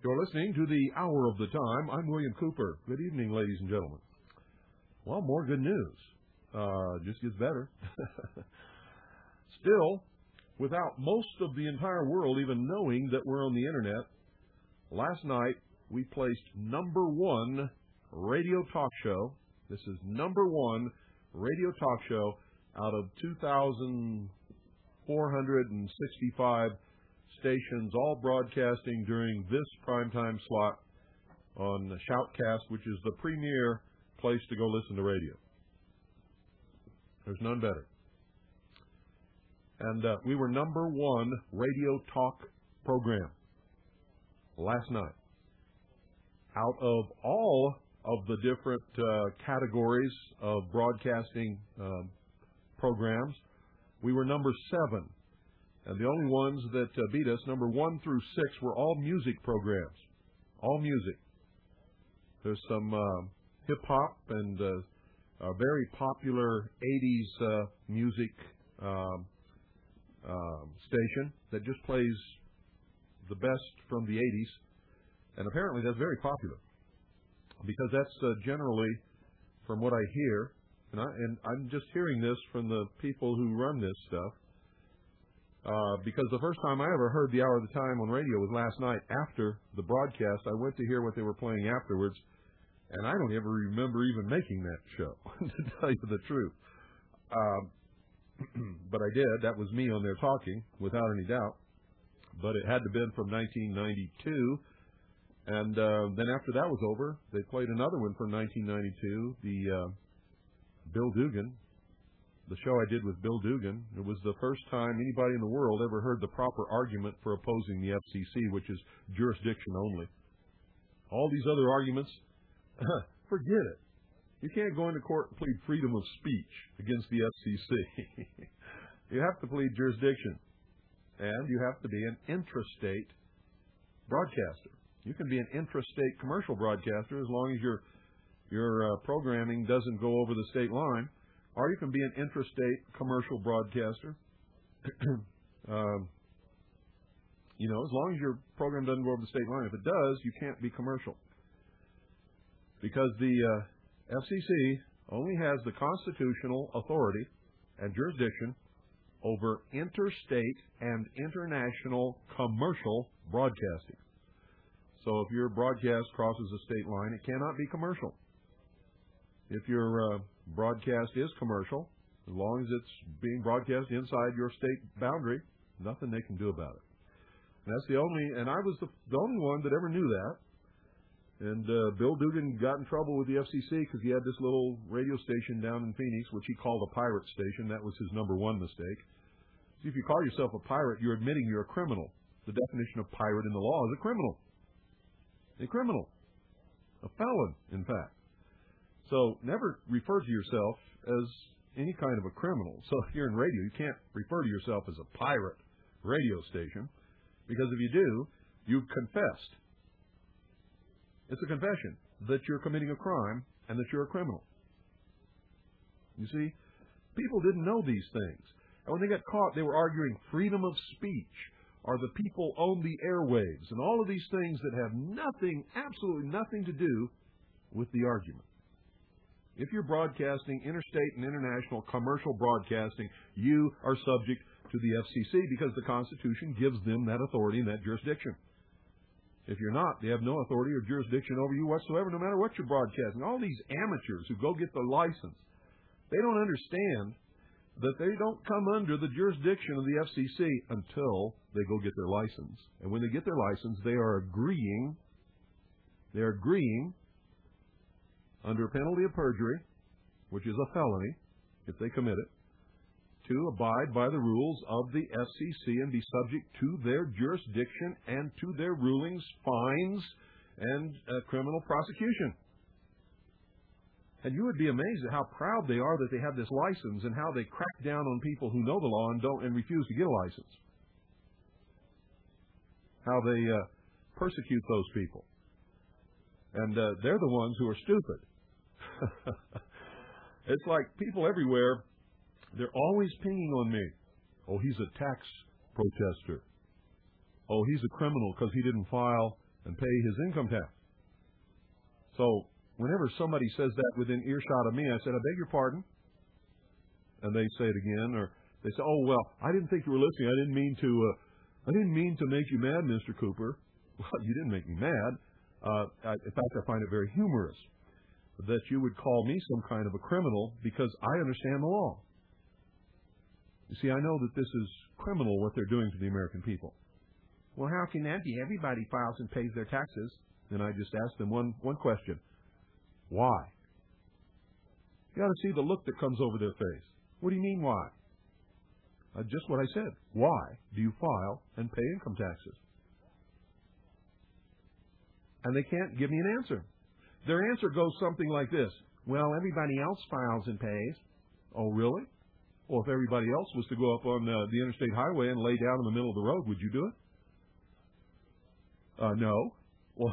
You're listening to the Hour of the Time. I'm William Cooper. Good evening, ladies and gentlemen. Well, more good news. Just gets better. Still, without most of the entire world even knowing that we're on the Internet, last night we placed #1 radio talk show. This is #1 radio talk show out of 2,465 stations, all broadcasting during this primetime slot on Shoutcast, which is the premier place to go listen to radio. There's none better. And we were #1 radio talk program last night. Out of all of the different categories of broadcasting programs, we were #7. And the only ones that beat us, #1 through 6, were all music programs. All music. There's some hip-hop and a very popular 80s music station that just plays the best from the 80s. And apparently that's very popular. Because that's generally, from what I hear, and I'm just hearing this from the people who run this stuff, because the first time I ever heard the Hour of the Time on radio was last night after the broadcast. I went to hear what they were playing afterwards, and I don't ever remember even making that show, to tell you the truth. But I did. That was me on there talking, without any doubt. But it had to have been from 1992. And then after that was over, they played another one from 1992, the Bill Dugan. The show I did with Bill Dugan. It was the first time anybody in the world ever heard the proper argument for opposing the FCC, which is jurisdiction only. All these other arguments, forget it. You can't go into court and plead freedom of speech against the FCC. You have to plead jurisdiction. And you have to be an intrastate broadcaster. You can be an intrastate commercial broadcaster as long as your programming doesn't go over the state line. Or you can be an intrastate commercial broadcaster. As long as your program doesn't go over the state line. If it does, you can't be commercial. Because the FCC only has the constitutional authority and jurisdiction over interstate and international commercial broadcasting. So if your broadcast crosses a state line, it cannot be commercial. If your broadcast is commercial, as long as it's being broadcast inside your state boundary, nothing they can do about it. And that's and I was the only one that ever knew that. And Bill Dugan got in trouble with the FCC because he had this little radio station down in Phoenix, which he called a pirate station. That was his #1 mistake. See, if you call yourself a pirate, you're admitting you're a criminal. The definition of pirate in the law is a criminal. A criminal. A felon, in fact. So never refer to yourself as any kind of a criminal. So if you're in radio, you can't refer to yourself as a pirate radio station, because if you do, you've confessed. It's a confession that you're committing a crime and that you're a criminal. You see, people didn't know these things. And when they got caught, they were arguing freedom of speech, or the people own the airwaves, and all of these things that have nothing, absolutely nothing to do with the argument. If you're broadcasting interstate and international commercial broadcasting, you are subject to the FCC because the Constitution gives them that authority and that jurisdiction. If you're not, they have no authority or jurisdiction over you whatsoever, no matter what you're broadcasting. All these amateurs who go get the license, they don't understand that they don't come under the jurisdiction of the FCC until they go get their license. And when they get their license, they are agreeing under penalty of perjury, which is a felony if they commit it, to abide by the rules of the FCC and be subject to their jurisdiction and to their rulings, fines, and criminal prosecution. And you would be amazed at how proud they are that they have this license and how they crack down on people who know the law and refuse to get a license. How they persecute those people. And they're the ones who are stupid. It's like people everywhere, they're always pinging on me. Oh, he's a tax protester. Oh, he's a criminal because he didn't file and pay his income tax. So whenever somebody says that within earshot of me, I said, I beg your pardon? And they say it again, or they say, oh, well, I didn't think you were listening. I didn't mean to make you mad, Mr. Cooper. Well, you didn't make me mad. In fact, I find it very humorous that you would call me some kind of a criminal because I understand the law. You see, I know that this is criminal what they're doing to the American people. Well, how can that be? Everybody files and pays their taxes. Then I just ask them one question. Why? You got to see the look that comes over their face. What do you mean, why? Just what I said. Why do you file and pay income taxes? And they can't give me an answer. Their answer goes something like this. Well, everybody else files and pays. Oh, really? Well, if everybody else was to go up on the interstate highway and lay down in the middle of the road, would you do it? No. Well,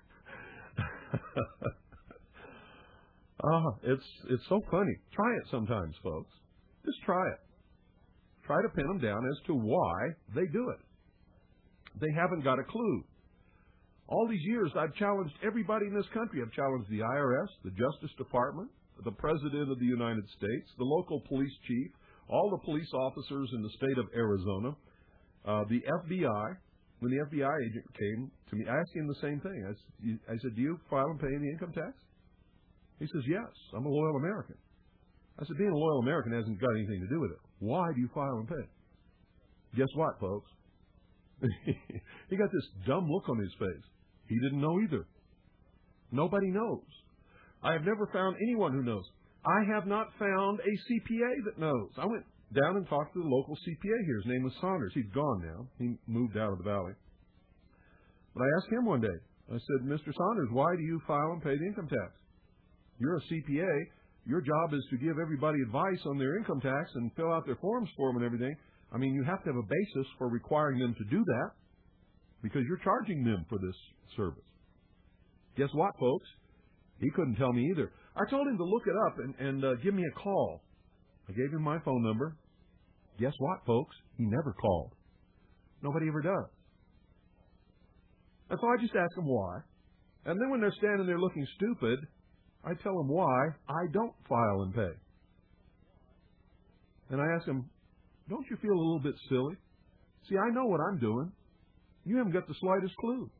it's so funny. Try it sometimes, folks. Just try it. Try to pin them down as to why they do it. They haven't got a clue. All these years, I've challenged everybody in this country. I've challenged the IRS, the Justice Department, the President of the United States, the local police chief, all the police officers in the state of Arizona, the FBI. When the FBI agent came to me, I asked him the same thing. I said, do you file and pay the income tax? He says, yes, I'm a loyal American. I said, being a loyal American hasn't got anything to do with it. Why do you file and pay? Guess what, folks? He got this dumb look on his face. He didn't know either. Nobody knows. I have never found anyone who knows. I have not found a CPA that knows. I went down and talked to the local CPA here. His name was Saunders. He's gone now. He moved out of the valley. But I asked him one day. I said, Mr. Saunders, why do you file and pay the income tax? You're a CPA. Your job is to give everybody advice on their income tax and fill out their forms for them and everything. I mean, you have to have a basis for requiring them to do that because you're charging them for this service. Guess what, folks? He couldn't tell me either. I told him to look it up and give me a call. I gave him my phone number. Guess what, folks? He never called. Nobody ever does. And so I just ask them why. And then when they're standing there looking stupid, I tell them why I don't file and pay. And I ask them, don't you feel a little bit silly? See, I know what I'm doing. You haven't got the slightest clue.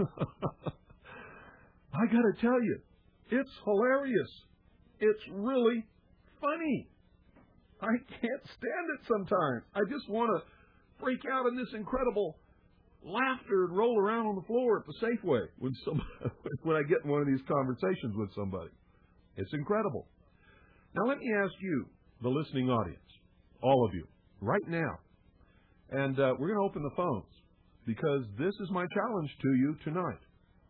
I got to tell you, it's hilarious. It's really funny. I can't stand it sometimes. I just want to break out in this incredible laughter and roll around on the floor at the Safeway when I get in one of these conversations with somebody. It's incredible. Now let me ask you, the listening audience, all of you, right now, and we're going to open the phones because this is my challenge to you tonight.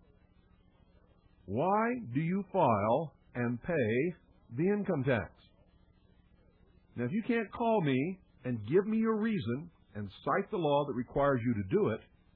Why do you file and pay the income tax? Now, if you can't call me and give me your reason and cite the law that requires you to do it,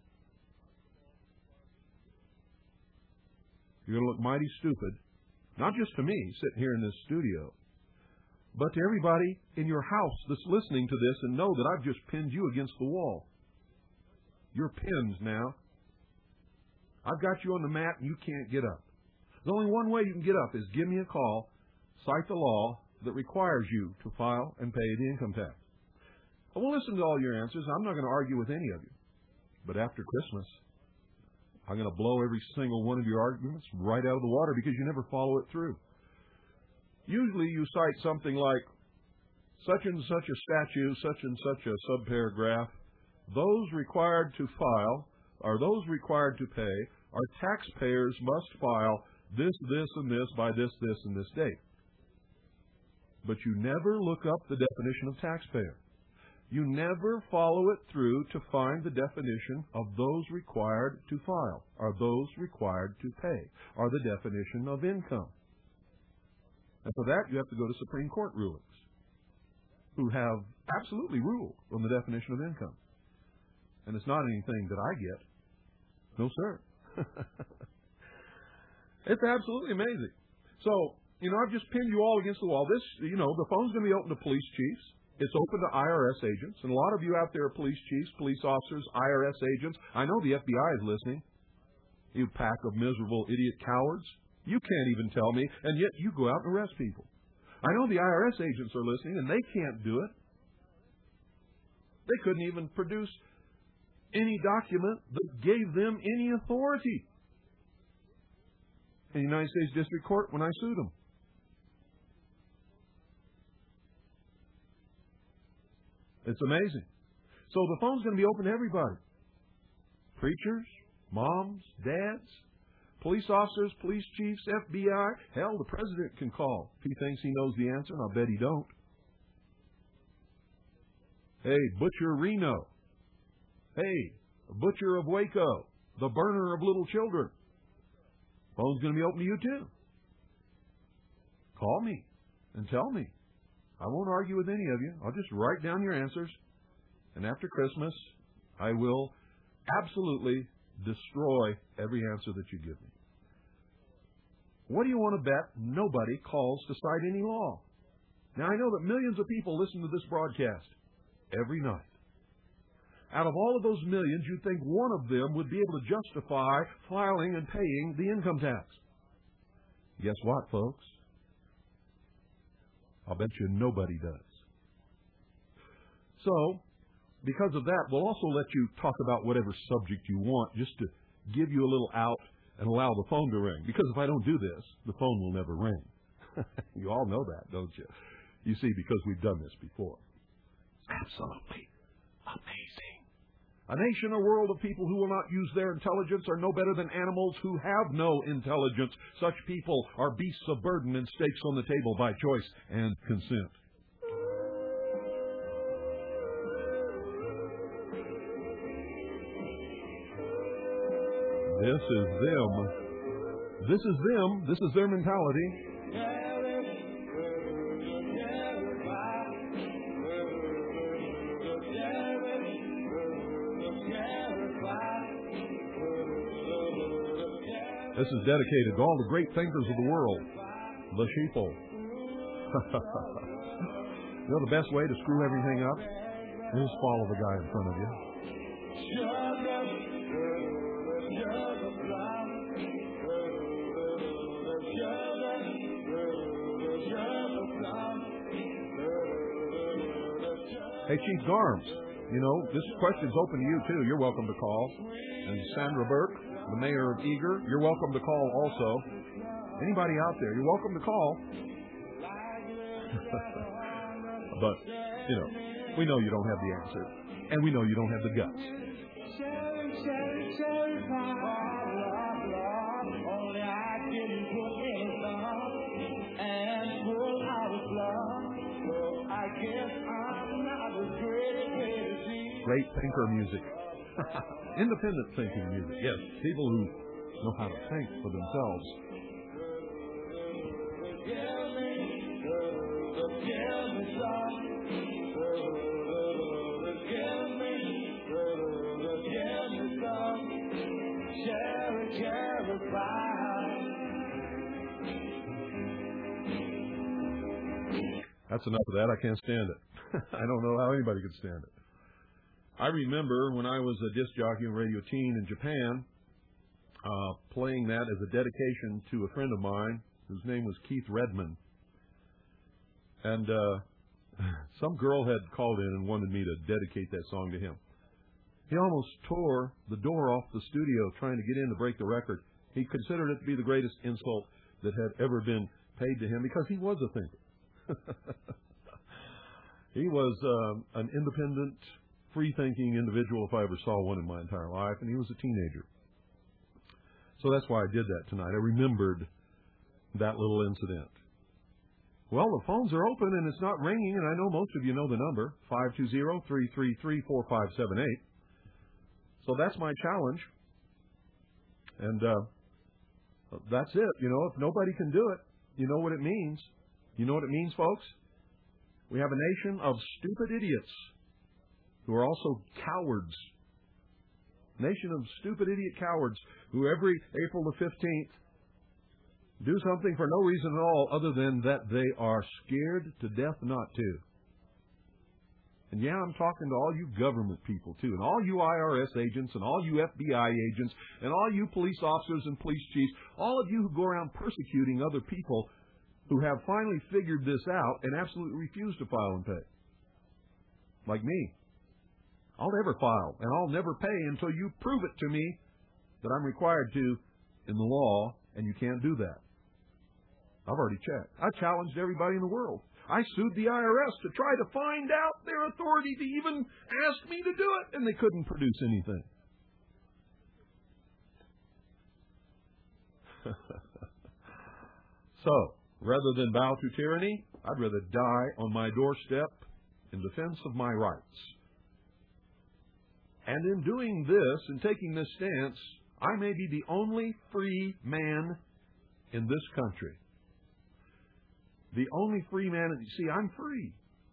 you're going to look mighty stupid, not just to me sitting here in this studio, but to everybody in your house that's listening to this and know that I've just pinned you against the wall. You're pinned now. I've got you on the mat and you can't get up. There's only one way you can get up is give me a call, cite the law that requires you to file and pay the income tax. I will listen to all your answers. I'm not going to argue with any of you. But after Christmas, I'm going to blow every single one of your arguments right out of the water because you never follow it through. Usually you cite something like such and such a statute, such and such a subparagraph. Those required to file or those required to pay are taxpayers must file this, this, and this by this, this, and this date. But you never look up the definition of taxpayer. You never follow it through to find the definition of those required to file, or those required to pay, or the definition of income. And for that, you have to go to Supreme Court rulings, who have absolutely ruled on the definition of income. And it's not anything that I get. No, sir. It's absolutely amazing. So, I've just pinned you all against the wall. This, the phone's going to be open to police chiefs. It's open to IRS agents. And a lot of you out there are police chiefs, police officers, IRS agents. I know the FBI is listening. You pack of miserable idiot cowards. You can't even tell me, and yet you go out and arrest people. I know the IRS agents are listening, and they can't do it. They couldn't even produce any document that gave them any authority in the United States District Court when I sued them. It's amazing. So the phone's going to be open to everybody. Preachers, moms, dads, police officers, police chiefs, FBI. Hell, the president can call if he thinks he knows the answer, and I'll bet he don't. Hey, Butcher Reno. Hey, Butcher of Waco. The burner of little children. Phone's going to be open to you too. Call me and tell me. I won't argue with any of you. I'll just write down your answers. And after Christmas, I will absolutely destroy every answer that you give me. What do you want to bet nobody calls to cite any law? Now, I know that millions of people listen to this broadcast every night. Out of all of those millions, you'd think one of them would be able to justify filing and paying the income tax. Guess what, folks? I'll bet you nobody does. So, because of that, we'll also let you talk about whatever subject you want, just to give you a little out and allow the phone to ring. Because if I don't do this, the phone will never ring. You all know that, don't you? You see, because we've done this before. Absolutely amazing. A nation or world of people who will not use their intelligence are no better than animals who have no intelligence. Such people are beasts of burden and stakes on the table by choice and consent. This is them. This is them. This is their mentality. This is dedicated to all the great thinkers of the world, the sheeple. You know the best way to screw everything up is follow the guy in front of you. Hey, Chief Garms, you know, this question's open to you, too. You're welcome to call. And Sandra Burke, the mayor of Eager, you're welcome to call also. Anybody out there, you're welcome to call. But, you know, we know you don't have the answer. And we know you don't have the guts. Great thinker music. Independent thinking music. Yes, people who know how to think for themselves. That's enough of that. I can't stand it. I don't know how anybody could stand it. I remember when I was a disc jockey on Radio Teen in Japan, playing that as a dedication to a friend of mine whose name was Keith Redman. And some girl had called in and wanted me to dedicate that song to him. He almost tore the door off the studio trying to get in to break the record. He considered it to be the greatest insult that had ever been paid to him because he was a thinker. He was an independent, free-thinking individual if I ever saw one in my entire life, and he was a teenager. So that's why I did that tonight. I remembered that little incident. Well, the phones are open, and it's not ringing, and I know most of you know the number, 520-333-4578. So that's my challenge. And that's it. You know, if nobody can do it, you know what it means. You know what it means, folks? We have a nation of stupid idiots who are also cowards. Nation of stupid idiot cowards who every April the 15th do something for no reason at all other than that they are scared to death not to. And yeah, I'm talking to all you government people, too, and all you IRS agents, and all you FBI agents, and all you police officers and police chiefs, all of you who go around persecuting other people who have finally figured this out and absolutely refuse to file and pay. Like me. I'll never file, and I'll never pay until you prove it to me that I'm required to in the law, and you can't do that. I've already checked. I challenged everybody in the world. I sued the IRS to try to find out their authority to even ask me to do it, and they couldn't produce anything. So, rather than bow to tyranny, I'd rather die on my doorstep in defense of my rights. And in doing this, in taking this stance, I may be the only free man in this country. The only free man. See, I'm free.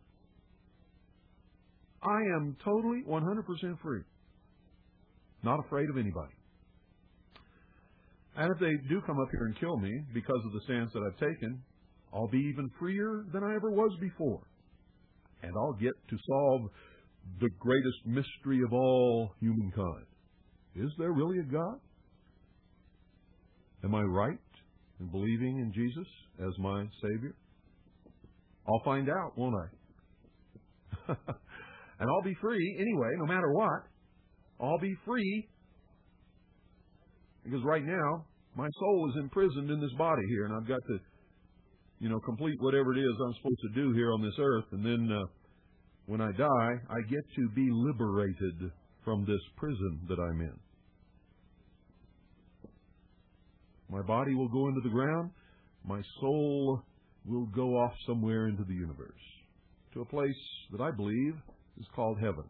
I am totally 100% free. Not afraid of anybody. And if they do come up here and kill me because of the stance that I've taken, I'll be even freer than I ever was before. And I'll get to solve the greatest mystery of all humankind. Is there really a God? Am I right in believing in Jesus as my Savior? I'll find out, won't I? And I'll be free anyway, no matter what. I'll be free because right now my soul is imprisoned in this body here, and I've got to, complete whatever it is I'm supposed to do here on this earth, and then when I die, I get to be liberated from this prison that I'm in. My body will go into the ground. My soul will go off somewhere into the universe, to a place that I believe is called heaven.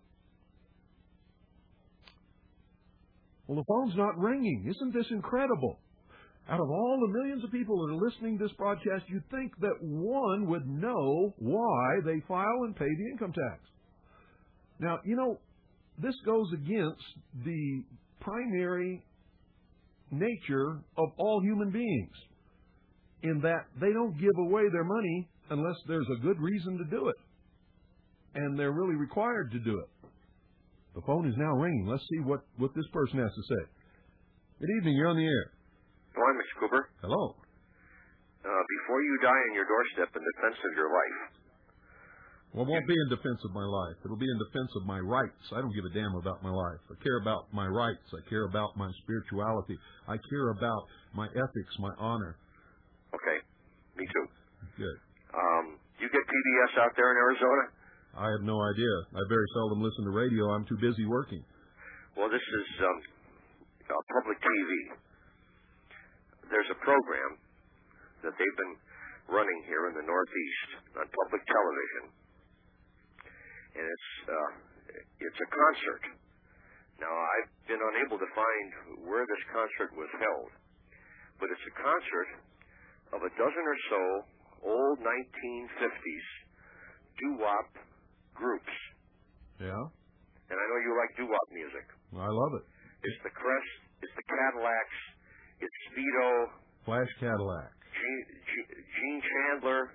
Well, the phone's not ringing. Isn't this incredible? Out of all the millions of people that are listening to this broadcast, you'd think that one would know why they file and pay the income tax. Now, this goes against the primary nature of all human beings, in that they don't give away their money unless there's a good reason to do it, and they're really required to do it. The phone is now ringing. Let's see what this person has to say. Good evening. You're on the air. Hello, Mr. Cooper. Hello. Before you die on your doorstep in defense of your life. Well, it won't be in defense of my life. It'll be in defense of my rights. I don't give a damn about my life. I care about my rights. I care about my spirituality. I care about my ethics, my honor. Okay. Me too. Good. You get PBS out there in Arizona? I have no idea. I very seldom listen to radio. I'm too busy working. Well, this is public TV. There's a program that they've been running here in the Northeast on public television, and it's a concert. Now, I've been unable to find where this concert was held, but it's a concert of a dozen or so old 1950s doo-wop groups. Yeah? And I know you like doo-wop music. I love it. It's the Crest, it's the Cadillacs, it's Speedo, Flash Cadillac, Gene Chandler.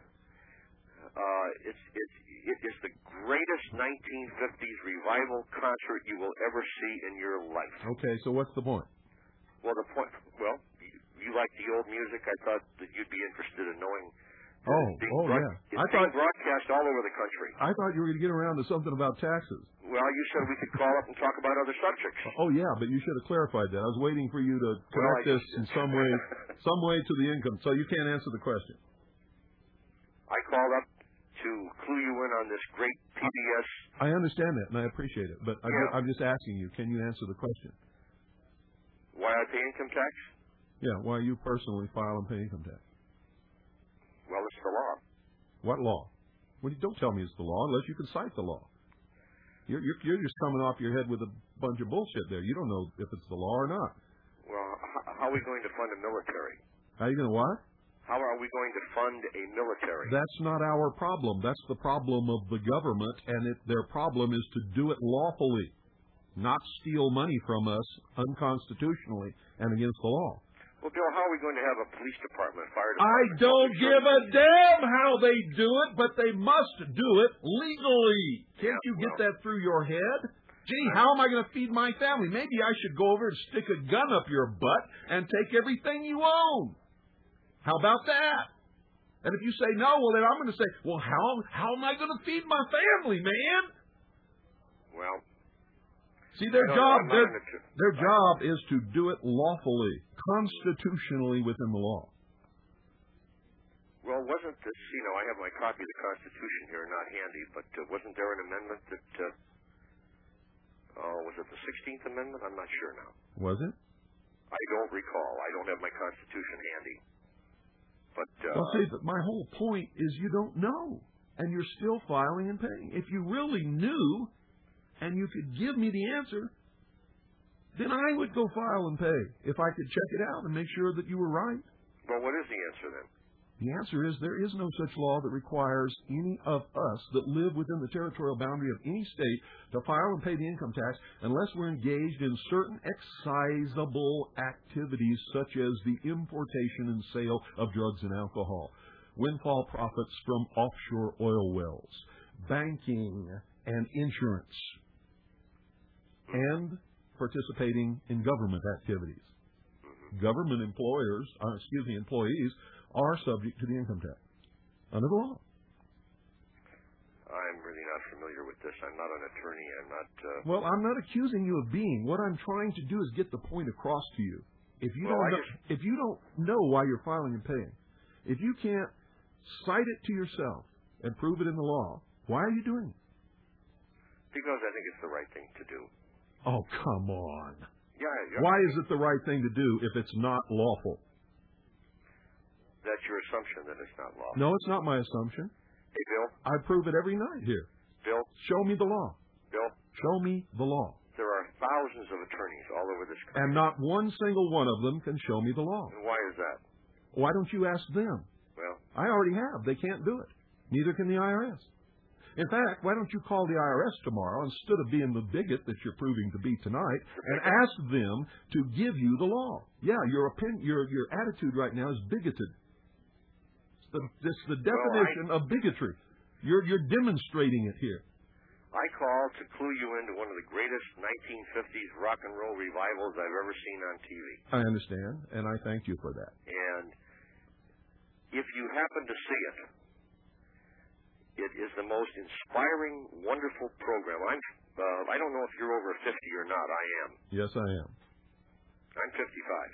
It's the greatest 1950s revival concert you will ever see in your life. Okay, so what's the point? Well, you like the old music. I thought that you'd be interested in knowing. Yeah. It's being broadcast all over the country. I thought you were going to get around to something about taxes. Well, you said we could call up and talk about other subjects. Oh, yeah, but you should have clarified that. I was waiting for you to connect this in some way to the income. So you can't answer the question. I called up to clue you in on this great PBS. I understand that, and I appreciate it. But I'm just asking you, can you answer the question? Why I pay income tax? Yeah, why you personally file and pay income tax. Well, it's the law. What law? Well, don't tell me it's the law unless you can cite the law. You're just coming off your head with a bunch of bullshit there. You don't know if it's the law or not. Well, how are we going to fund a military? How are you going to what? How are we going to fund a military? That's not our problem. That's the problem of the government, and their problem is to do it lawfully, not steal money from us unconstitutionally and against the law. Well, Bill, how are we going to have a police department, fire I department? don't give a damn how they do it, but they must do it legally. Can't you get that through your head? Gee, how am I going to feed my family? Maybe I should go over and stick a gun up your butt and take everything you own. How about that? And if you say no, well, then I'm going to say, well, how am I going to feed my family, man? Well, see, their job is to do it lawfully, constitutionally within the law. Well, wasn't this, I have my copy of the Constitution here, not handy, but wasn't there an amendment that, was it the 16th Amendment? I'm not sure now. Was it? I don't recall. I don't have my Constitution handy. But, well, see, my whole point is you don't know, and you're still filing and paying. If you really knew, and you could give me the answer, then I would go file and pay if I could check it out and make sure that you were right. Well, what is the answer then? The answer is there is no such law that requires any of us that live within the territorial boundary of any state to file and pay the income tax unless we're engaged in certain excisable activities such as the importation and sale of drugs and alcohol, windfall profits from offshore oil wells, banking and insurance, and participating in government activities. Government employees are subject to the income tax under the law. I'm really not familiar with this. I'm not an attorney. I'm not... Well, I'm not accusing you of being. What I'm trying to do is get the point across to you. If you don't know why you're filing and paying, if you can't cite it to yourself and prove it in the law, why are you doing it? Because I think it's the right thing to do. Oh, come on. Yeah. Why is it the right thing to do if it's not lawful? That's your assumption that it's not lawful. No, it's not my assumption. Hey, Bill. I prove it every night here. Bill. Show me the law. Bill. Show me the law. There are thousands of attorneys all over this country. And not one single one of them can show me the law. And why is that? Why don't you ask them? Well, I already have. They can't do it. Neither can the IRS. In fact, why don't you call the IRS tomorrow instead of being the bigot that you're proving to be tonight and ask them to give you the law? Yeah, your attitude right now is bigoted. It's the definition of bigotry. You're demonstrating it here. I call to clue you into one of the greatest 1950s rock and roll revivals I've ever seen on TV. I understand, and I thank you for that. And if you happen to see it, it is the most inspiring, wonderful program. I don't know if you're over 50 or not. I am. Yes, I am. I'm 55.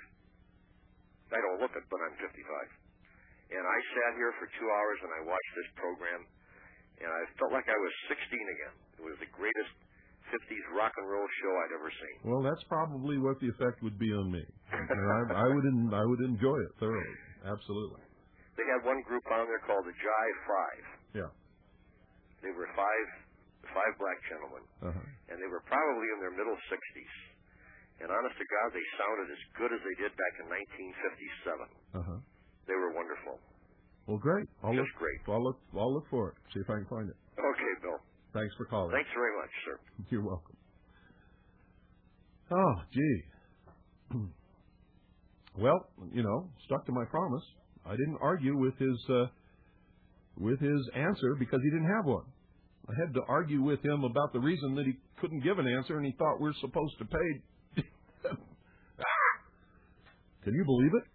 I don't look it, but I'm 55. And I sat here for 2 hours and I watched this program, and I felt like I was 16 again. It was the greatest 50s rock and roll show I'd ever seen. Well, that's probably what the effect would be on me. And I would enjoy it thoroughly. Absolutely. They had one group on there called the Jive Five. Yeah. They were five black gentlemen, and they were probably in their middle 60s. And honest to God, they sounded as good as they did back in 1957. They were wonderful. Well, great. Great. I'll look for it. See if I can find it. Okay, Bill. Thanks for calling. Thanks very much, sir. You're welcome. Oh, gee. Well, stuck to my promise. I didn't argue with his answer because he didn't have one. I had to argue with him about the reason that he couldn't give an answer, and he thought we're supposed to pay. Can you believe it?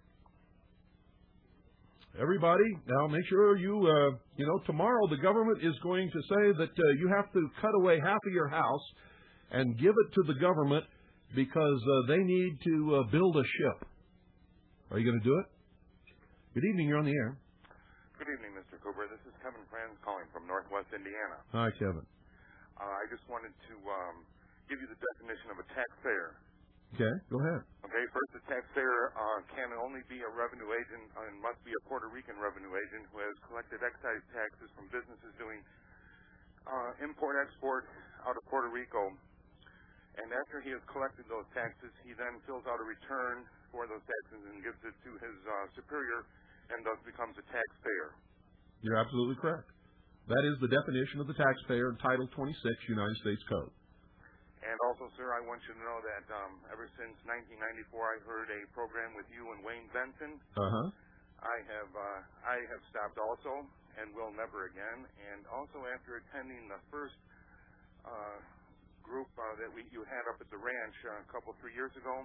Everybody, now make sure tomorrow the government is going to say that you have to cut away half of your house and give it to the government because they need to build a ship. Are you going to do it? Good evening. You're on the air. Good evening, Mr. Cooper. This is Kevin Franz calling from Northwest Indiana. Hi, Kevin. I just wanted to give you the definition of a taxpayer. Okay, go ahead. Okay, first, a taxpayer can only be a revenue agent and must be a Puerto Rican revenue agent who has collected excise taxes from businesses doing import-export out of Puerto Rico. And after he has collected those taxes, he then fills out a return for those taxes and gives it to his superior and thus becomes a taxpayer. You're absolutely correct. That is the definition of the taxpayer in Title 26 United States Code. And also, sir, I want you to know that ever since 1994, I heard a program with you and Wayne Benson. I have stopped also and will never again. And also after attending the first group that you had up at the ranch a couple, 3 years ago,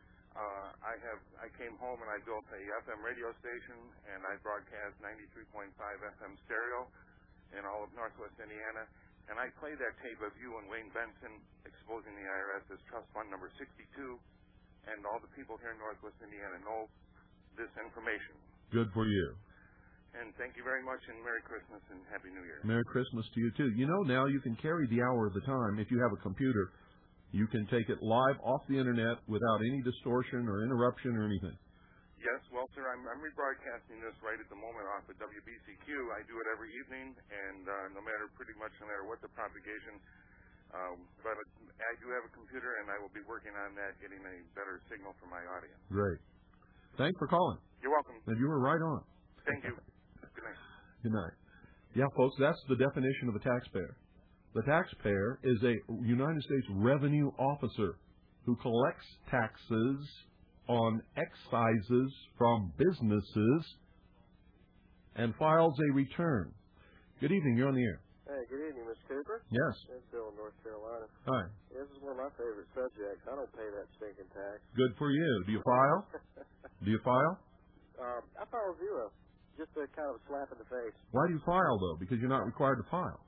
I came home and I built a FM radio station, and I broadcast 93.5 FM stereo in all of Northwest Indiana. And I played that tape of you and Wayne Benson exposing the IRS as trust fund number 62, and all the people here in Northwest Indiana know this information. Good for you. And thank you very much, and Merry Christmas and Happy New Year. Merry Christmas to you, too. You know, now you can carry the hour of the time. If you have a computer, you can take it live off the Internet without any distortion or interruption or anything. Yes, well, sir, I'm rebroadcasting this right at the moment off of WBCQ. I do it every evening, and pretty much no matter what the propagation. But I do have a computer, and I will be working on that, getting a better signal for my audience. Great. Thanks for calling. You're welcome. And you were right on. Thank you. Good night. Good night. Yeah, folks, that's the definition of a taxpayer. The taxpayer is a United States revenue officer who collects taxes on excises from businesses and files a return. Good evening. You're on the air. Hey, good evening, Mr. Cooper. Yes. It's Bill in North Carolina. Hi. This is one of my favorite subjects. I don't pay that stinking tax. Good for you. Do you file? Do you file? I file zero. Just a kind of a slap in the face. Why do you file, though? Because you're not required to file.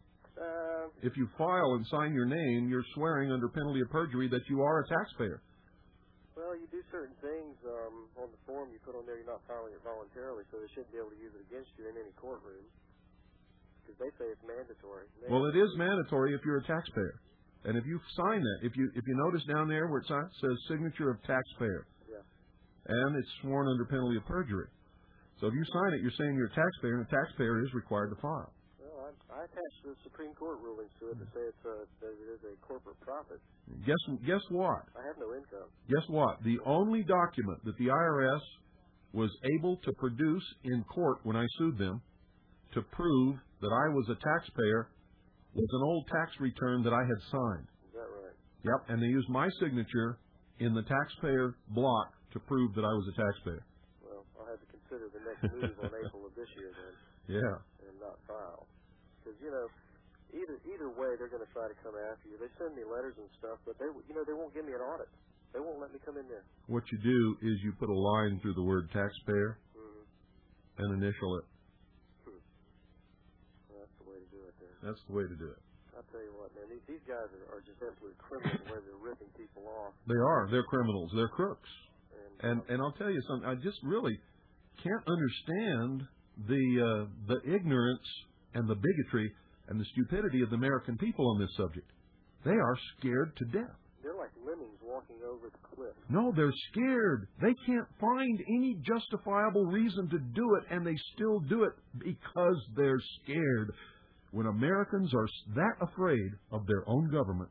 If you file and sign your name, you're swearing under penalty of perjury that you are a taxpayer. Well, you do certain things on the form you put on there. You're not filing it voluntarily, so they shouldn't be able to use it against you in any courtroom because they say it's mandatory. Well, it is mandatory if you're a taxpayer, and if you sign that, if you notice down there where it says signature of taxpayer, and it's sworn under penalty of perjury. So if you sign it, you're saying you're a taxpayer, and a taxpayer is required to file. Well, I attached the Supreme Court rulings to it to say that it is a corporate profit. Guess what? I have no income. Guess what? The only document that the IRS was able to produce in court when I sued them to prove that I was a taxpayer was an old tax return that I had signed. Is that right? Yep, and they used my signature in the taxpayer block to prove that I was a taxpayer. Well, I'll have to consider the next move on April of this year then. Yeah. And not file. Because, either way, they're going to try to come after you. They send me letters and stuff, but they won't give me an audit. They won't let me come in there. What you do is you put a line through the word taxpayer and initial it. Well, that's the way to do it then. That's the way to do it. I'll tell you what, man, these guys are just absolute criminals the way they're ripping people off. They are. They're criminals. They're crooks. And I'll tell you something. I just really can't understand the ignorance and the bigotry and the stupidity of the American people on this subject. They are scared to death. They're like lemmings walking over the cliff. No, they're scared. They can't find any justifiable reason to do it, and they still do it because they're scared. When Americans are that afraid of their own government,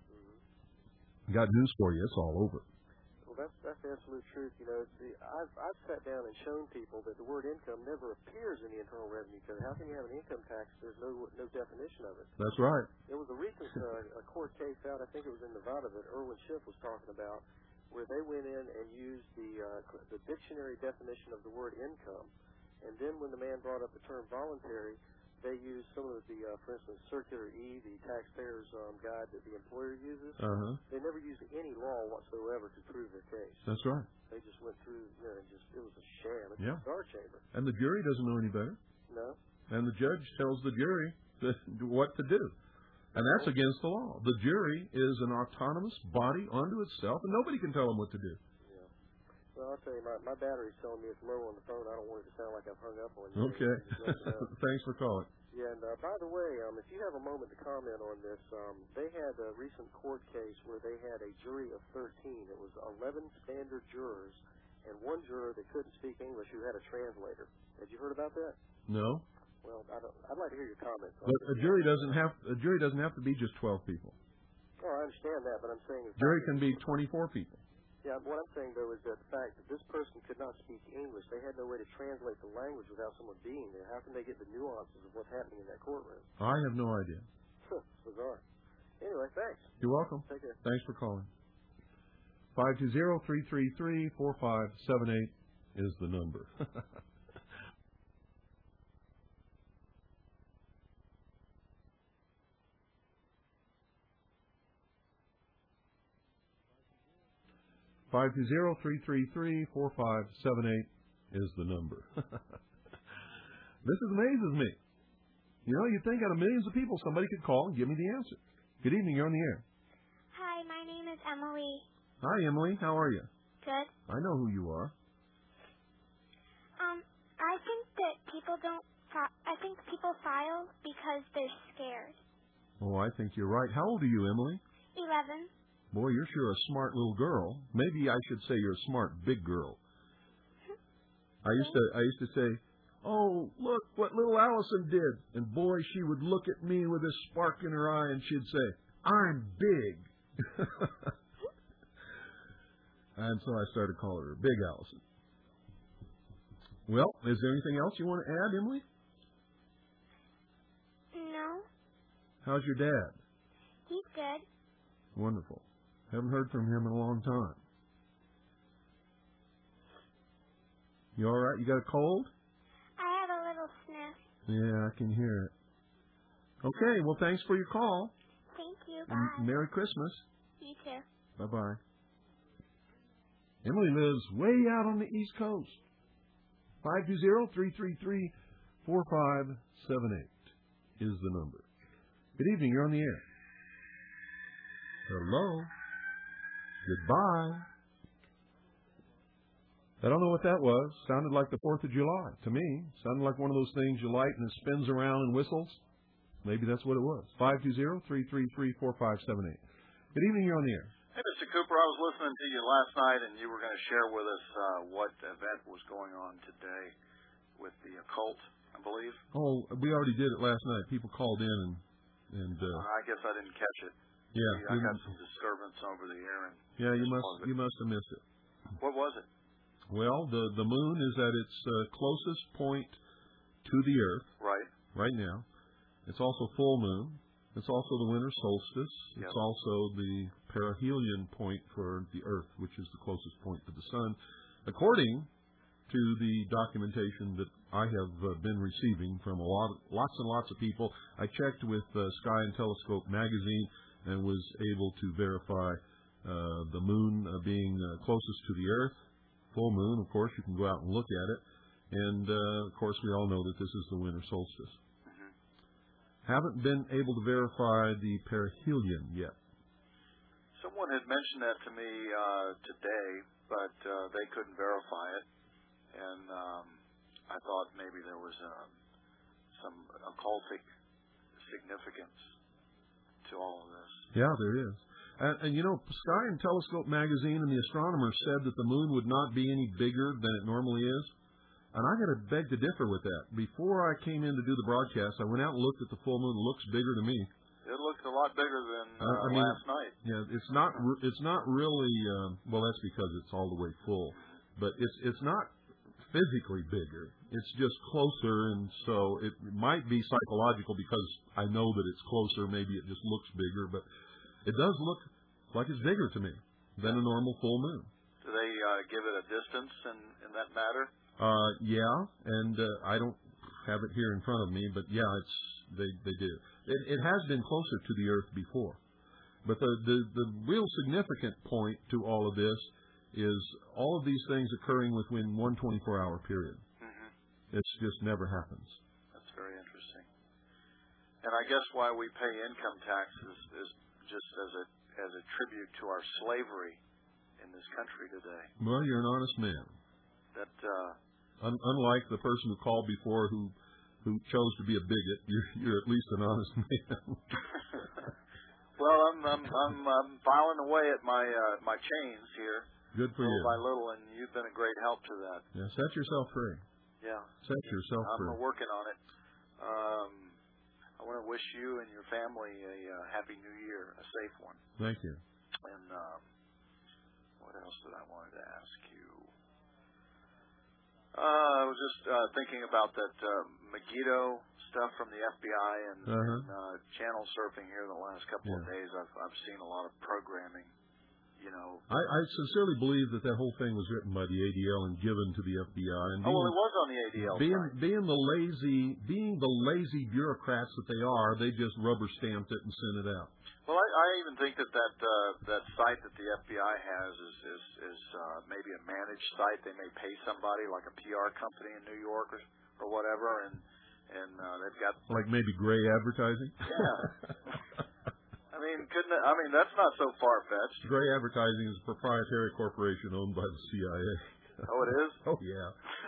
got news for you, it's all over. Well, that's the absolute truth. I've sat down and shown people that the word income never appears in the Internal Revenue Code. How can you have an income tax? There's no definition of it. That's right. There was a recent a court case out, I think it was in Nevada, that Erwin Schiff was talking about, where they went in and used the dictionary definition of the word income, and then when the man brought up the term voluntary, they used some of the, for instance, Circular E, the taxpayer's guide that the employer uses. They never used any law whatsoever to prove their case. That's right. They just went through, it was a sham. It's a star chamber. And the jury doesn't know any better. No. And the judge tells the jury what to do. And that's against the law. The jury is an autonomous body unto itself, and nobody can tell them what to do. Yeah. Well, I'll tell you, my battery's telling me it's low on the phone. I don't want it to sound like I've hung up on you. Okay. Thanks for calling. Yeah, and by the way, if you have a moment to comment on this, they had a recent court case where they had a jury of 13. It was 11 standard jurors and one juror that couldn't speak English who had a translator. Had you heard about that? No. Well, I'd like to hear your comments. But a jury doesn't have to be just 12 people. Oh, I understand that, but I'm saying jury can be 24 people. Yeah, what I'm saying, though, is that the fact that this person could not speak English, they had no way to translate the language without someone being there. How can they get the nuances of what's happening in that courtroom? I have no idea. Bizarre. Anyway, thanks. You're welcome. Take care. Thanks for calling. 520-333-4578 is the number. Five two zero 333-4578 is the number. This amazes me. You know, you'd think out of millions of people somebody could call and give me the answer. Good evening, you're on the air. Hi, my name is Emily. Hi, Emily. How are you? Good. I know who you are. I think that people people file because they're scared. Oh, I think you're right. How old are you, Emily? 11. Boy, you're sure a smart little girl. Maybe I should say you're a smart big girl. I used to say, "Oh, look what little Allison did," and boy, she would look at me with a spark in her eye, and she'd say, "I'm big." And so I started calling her Big Allison. Well, is there anything else you want to add, Emily? No. How's your dad? He's good. Wonderful. Haven't heard from him in a long time. You all right? You got a cold? I have a little sniff. Yeah, I can hear it. Okay, well, thanks for your call. Thank you. Bye. And Merry Christmas. You too. Bye-bye. Emily lives way out on the East Coast. 520-333-4578 is the number. Good evening. You're on the air. Hello. Goodbye. I don't know what that was. Sounded like the 4th of July to me. Sounded like one of those things you light and it spins around and whistles. Maybe that's what it was. 520-333-4578. Good evening. You're on the air. Hey, Mr. Cooper, I was listening to you last night, and you were going to share with us what event was going on today with the occult, I believe. Oh, we already did it last night. People called in and I guess I didn't catch it. Yeah, I got some disturbance over the air. And yeah, you must have missed it. What was it? Well, the moon is at its closest point to the Earth. Right now. It's also full moon. It's also the winter solstice. Yep. It's also the perihelion point for the Earth, which is the closest point to the Sun. According to the documentation that I have been receiving from lots and lots of people, I checked with Sky and Telescope magazine and was able to verify the moon being closest to the Earth. Full moon, of course, you can go out and look at it. And, of course, we all know that this is the winter solstice. Haven't been able to verify the perihelion yet. Someone had mentioned that to me today, but they couldn't verify it. And I thought maybe there was some occultic significance to all of this. Yeah, there is. And you know, Sky and Telescope magazine and the astronomer said that the moon would not be any bigger than it normally is. And I got to beg to differ with that. Before I came in to do the broadcast, I went out and looked at the full moon. It looks bigger to me. It looks a lot bigger than last night. Yeah, it's not really. Well, that's because it's all the way full. But it's not physically bigger. It's just closer, and so it might be psychological because I know that it's closer. Maybe it just looks bigger, but it does look like it's bigger to me than a normal full moon. Do they give it a distance in that matter? Yeah, and I don't have it here in front of me, but yeah, they do. It has been closer to the Earth before, but the real significant point to all of this is all of these things occurring within one 24-hour period. Mm-hmm. It's just never happens. That's very interesting. And I guess why we pay income taxes is just as a tribute to our slavery in this country today. Well, you're an honest man. That unlike the person who called before who chose to be a bigot, you're at least an honest man. Well, I'm filing away at my chains here. Good for little you. by little, and you've been a great help to that. Yeah, set yourself free. Yeah. Set yourself free. I'm working on it. I want to wish you and your family a happy New Year, a safe one. Thank you. And what else did I wanted to ask you? I was just thinking about that Megiddo stuff from the FBI and channel surfing here the last couple of days. I've seen a lot of programming. You know, I sincerely believe that whole thing was written by the ADL and given to the FBI. And it was on the ADL side. Being the lazy bureaucrats that they are, they just rubber stamped it and sent it out. Well, I even think that site that the FBI has is maybe a managed site. They may pay somebody like a PR company in New York or whatever, and they've got like maybe gray advertising. Yeah. I mean, that's not so far-fetched. Gray Advertising is a proprietary corporation owned by the CIA. Oh, it is? Oh, yeah.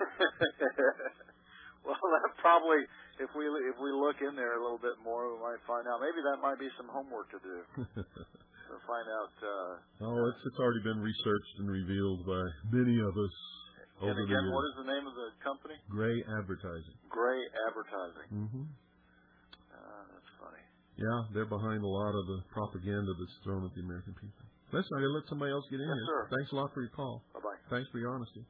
Well, that probably, if we look in there a little bit more, we might find out. Maybe that might be some homework to do. To find out. It's already been researched and revealed by many of us over the years. What is the name of the company? Gray Advertising. Gray Advertising. Mm-hmm. That's funny. Yeah, they're behind a lot of the propaganda that's thrown at the American people. Listen, I got to let somebody else get in here. Sir. Thanks a lot for your call. Bye-bye. Thanks for your honesty.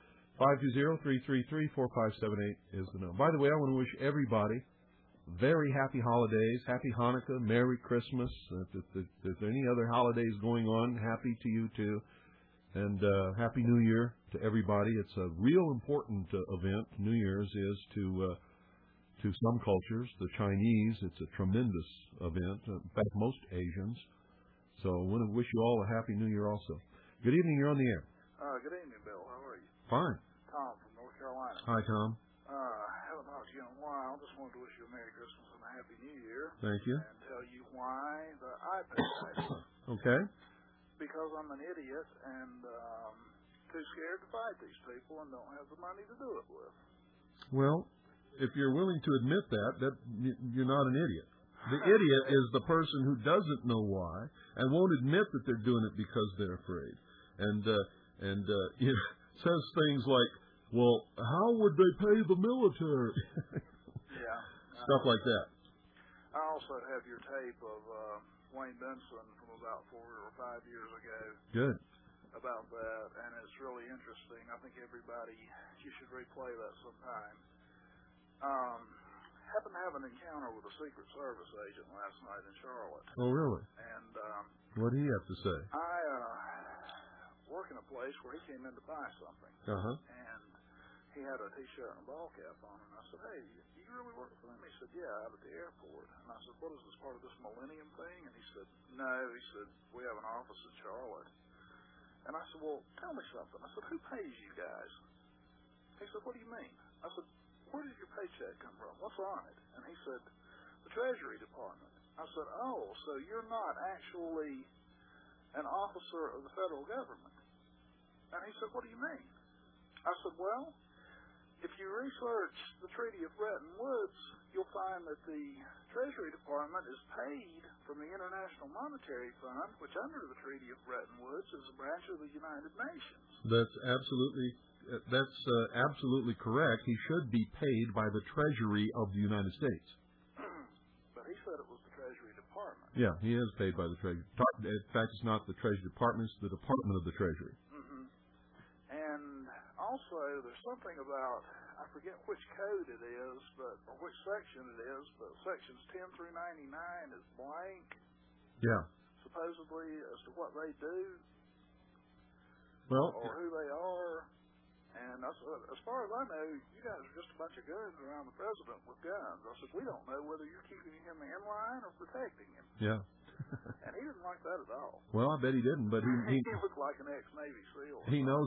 520-333-4578 is the number. By the way, I want to wish everybody very happy holidays, happy Hanukkah, Merry Christmas. If there's any other holidays going on, happy to you too. And Happy New Year to everybody. It's a real important event. New Year's is to some cultures, the Chinese, it's a tremendous event. In fact, most Asians. So I want to wish you all a Happy New Year also. Good evening. You're on the air. Good evening, Bill. How are you? Fine. Tom from North Carolina. Hi, Tom. Haven't talked to you in a while. Just wanted to wish you a Merry Christmas and a Happy New Year. Thank you. And tell you why the iPad. Okay. Because I'm an idiot and too scared to fight these people and don't have the money to do it with. Well, if you're willing to admit that you're not an idiot. The idiot is the person who doesn't know why and won't admit that they're doing it because they're afraid, and says things like, "Well, how would they pay the military?" Yeah, stuff like that. I also have your tape of Wayne Benson from about 4 or 5 years ago. Good. About that, and it's really interesting. I think you should replay that sometime. Happened to have an encounter with a Secret Service agent last night in Charlotte. Oh, really? And what did he have to say? I work in a place where he came in to buy something. And he had a T-shirt and a ball cap on, and I said, "Hey, you really work for them?" He said, "Yeah, out at the airport." And I said, "What is this, part of this Millennium thing?" And he said, "No." He said, "We have an office in Charlotte." And I said, "Well, tell me something." I said, "Who pays you guys?" He said, "What do you mean?" I said, "Where did your paycheck come from? What's on it?" And he said, "The Treasury Department." I said, "Oh, so you're not actually an officer of the federal government?" And he said, "What do you mean?" I said, "Well, if you research the Treaty of Bretton Woods, you'll find that the Treasury Department is paid from the International Monetary Fund, which under the Treaty of Bretton Woods is a branch of the United Nations." That's absolutely correct. He should be paid by the Treasury of the United States. But he said it was the Treasury Department. Yeah, he is paid by the Treasury. In fact, it's not the Treasury Department, it's the Department of the Treasury. And also, there's something about, I forget which code it is, or which section it is, but sections 10 through 99 is blank. Yeah. Supposedly, as to what they do. Well, or who they are. And I said, as far as I know, you guys are just a bunch of guns around the president with guns. I said, we don't know whether you're keeping him in line or protecting him. Yeah. And he didn't like that at all. Well, I bet he didn't, but he looked like an ex-Navy SEAL. He knows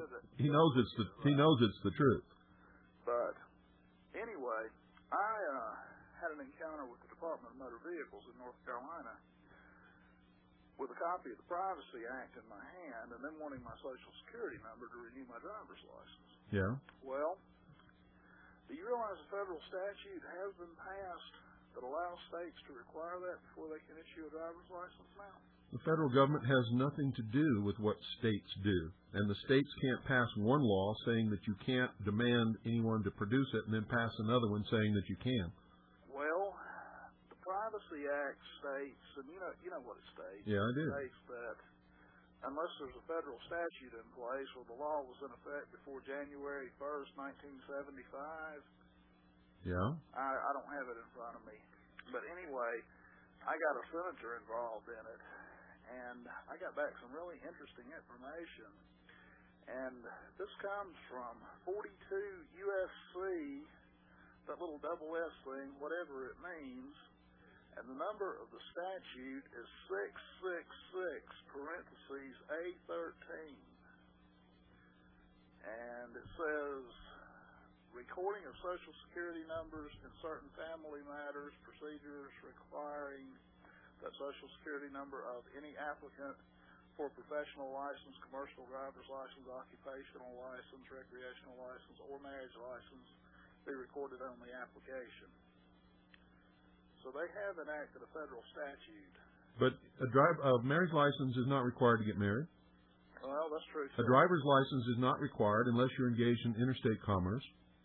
it's the truth. But anyway, I had an encounter with the Department of Motor Vehicles in North Carolina with a copy of the Privacy Act in my hand and then wanting my Social Security number to renew my driver's license. Yeah. Well, do you realize a federal statute has been passed that allows states to require that before they can issue a driver's license now? The federal government has nothing to do with what states do. And the states can't pass one law saying that you can't demand anyone to produce it and then pass another one saying that you can. Well, the Privacy Act states, and you know what it states. Yeah, I do. It states that unless there's a federal statute in place or the law was in effect before January 1st, 1975, Yeah. I don't have it in front of me. But anyway, I got a senator involved in it, and I got back some really interesting information. And this comes from 42 USC, that little double S thing, whatever it means, and the number of the statute is 666, parentheses, A13. And it says, recording of Social Security numbers in certain family matters, procedures requiring that Social Security number of any applicant for professional license, commercial driver's license, occupational license, recreational license, or marriage license be recorded on the application. So they have enacted a federal statute. But a marriage license is not required to get married. Well, that's true. A driver's license is not required unless you're engaged in interstate commerce.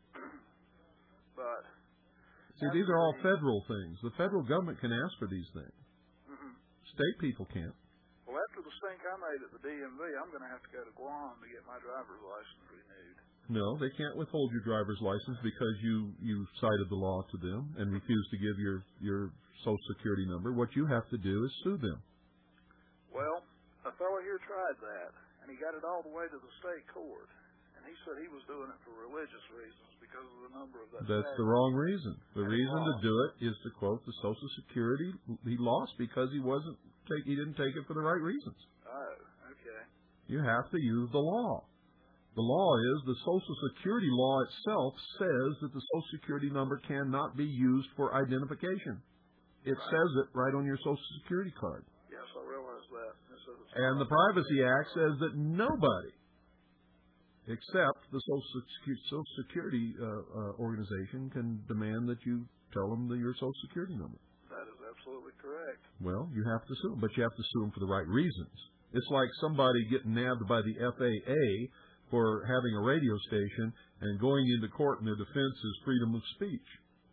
But see, these are all federal things. The federal government can ask for these things. State people can't. Well, after the stink I made at the DMV, I'm going to have to go to Guam to get my driver's license renewed. No, they can't withhold your driver's license because you cited the law to them and refused to give your Social Security number. What you have to do is sue them. Well, a fellow here tried that, and he got it all the way to the state court. And he said he was doing it for religious reasons because of the number of that. That's the wrong reason. The reason to do it is to quote the Social Security. He lost because he didn't take it for the right reasons. Oh, okay. You have to use the law. The law is the Social Security law itself says that the Social Security number cannot be used for identification. It says it right on your Social Security card. Yes, I realize that. And the Privacy Act says that nobody, except the Social Security organization, can demand that you tell them your Social Security number. That is absolutely correct. Well, you have to sue them, but you have to sue them for the right reasons. It's like somebody getting nabbed by the FAA for having a radio station and going into court and their defense is freedom of speech.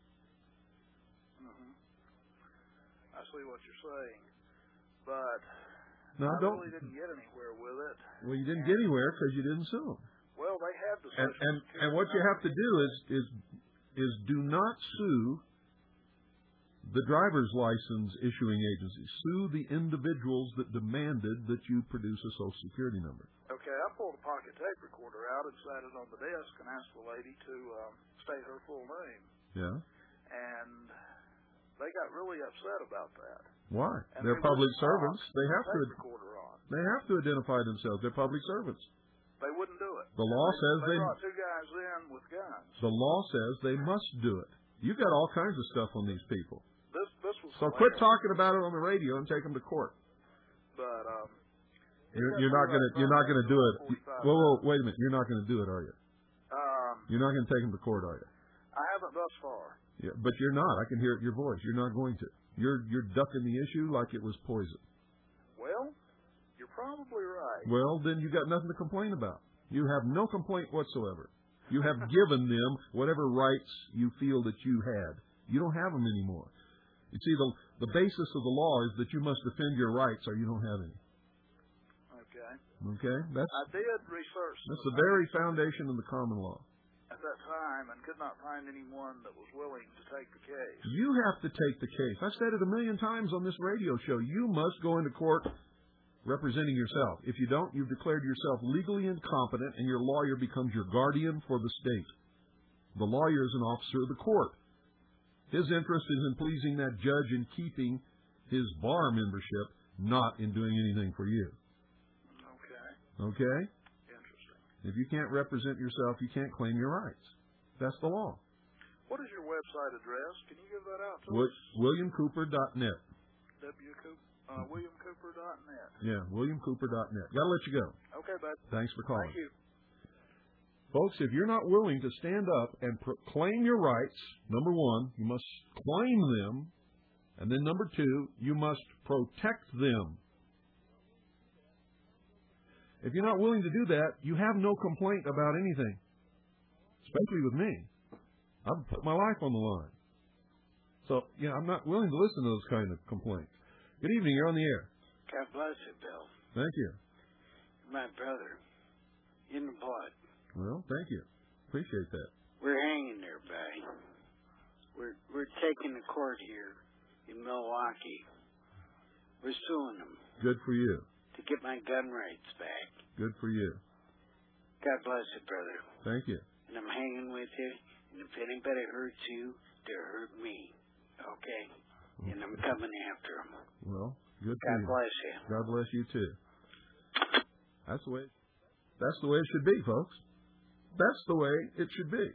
I see what you're saying, but I really didn't get anywhere with it. Well, you didn't get anywhere because you didn't sue them. Well, they have the and what you have to do is do not sue the driver's license issuing agency. Sue the individuals that demanded that you produce a Social Security number. Okay, I pulled a pocket tape recorder out and sat it on the desk and asked the lady to state her full name. Yeah. And they got really upset about that. Why? And they're public servants. They have to. Recorder on. They have to identify themselves. They're public servants. They wouldn't do it. The law says they brought two guys in with guns. The law says they must do it. You got all kinds of stuff on these people. This was so quit talking about it on the radio and take them to court. But you're not gonna do it. Whoa, wait a minute. You're not gonna do it, are you? You're not gonna take them to court, are you? I haven't thus far. Yeah, but you're not. I can hear it in your voice. You're not going to. You're ducking the issue like it was poison. Well, you're probably right. Well, then you got nothing to complain about. You have no complaint whatsoever. You have given them whatever rights you feel that you had. You don't have them anymore. You see, the basis of the law is that you must defend your rights or you don't have any. Okay. Okay? I did research. That's the very foundation of the common law. At that time, and could not find anyone that was willing to take the case. You have to take the case. I've said it a million times on this radio show. You must go into court representing yourself. If you don't, you've declared yourself legally incompetent, and your lawyer becomes your guardian for the state. The lawyer is an officer of the court. His interest is in pleasing that judge and keeping his bar membership, not in doing anything for you. Okay. Okay? Interesting. If you can't represent yourself, you can't claim your rights. That's the law. What is your website address? Can you give that out to us? WilliamCooper.net. WilliamCooper.net. Yeah, WilliamCooper.net. Got to let you go. Okay, bud. Thanks for calling. Thank you. Folks, if you're not willing to stand up and claim your rights, number one, you must claim them, and then number two, you must protect them. If you're not willing to do that, you have no complaint about anything, especially with me. I've put my life on the line. So, I'm not willing to listen to those kind of complaints. Good evening. You're on the air. God bless you, Bill. Thank you. My brother. In the blood. Well, thank you. Appreciate that. We're hanging there, buddy. we're taking the court here in Milwaukee. We're suing them. Good for you. To get my gun rights back. Good for you. God bless you, brother. Thank you. And I'm hanging with you. And if anybody hurts you, they hurt me. Okay? And I'm coming after them. Well, good for God you. bless you. God bless you too. That's the way it should be, folks. That's the way it should be.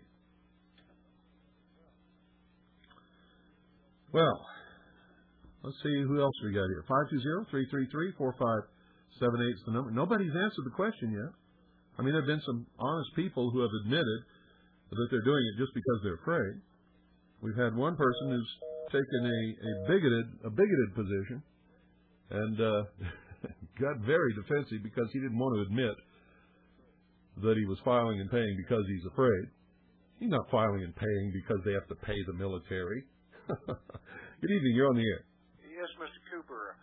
Well, let's see who else we got here. 520-333-4578 is the number. Nobody's answered the question yet. I mean, there have been some honest people who have admitted that they're doing it just because they're afraid. We've had one person who's taken a bigoted position and got very defensive because he didn't want to admit that he was filing and paying because he's afraid. He's not filing and paying because they have to pay the military. Good evening. You're on the air. Yes, Mr. Cooper.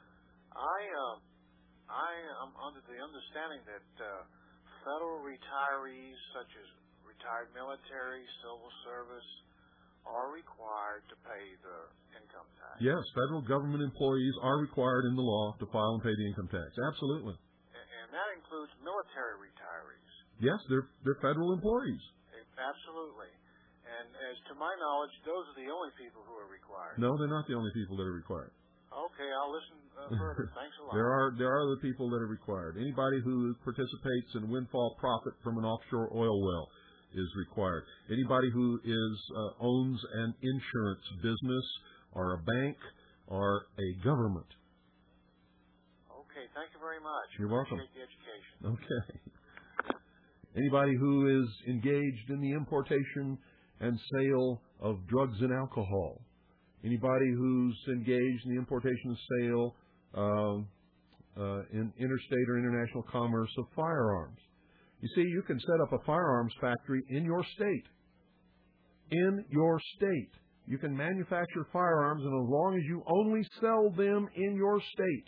I am under the understanding that federal retirees, such as retired military, civil service, are required to pay the income tax. Yes, federal government employees are required in the law to file and pay the income tax. Absolutely. And that includes military retirees. Yes, they're federal employees. Absolutely. And as to my knowledge, those are the only people who are required. No, they're not the only people that are required. Okay, I'll listen further. Thanks a lot. There are other people that are required. Anybody who participates in windfall profit from an offshore oil well is required. Anybody who owns an insurance business or a bank or a government. Okay, thank you very much. You're welcome. Appreciate the education. Okay. Anybody who is engaged in the importation and sale of drugs and alcohol. Anybody who's engaged in the importation and sale in interstate or international commerce of firearms. You see, you can set up a firearms factory in your state. In your state. You can manufacture firearms, and as long as you only sell them in your state,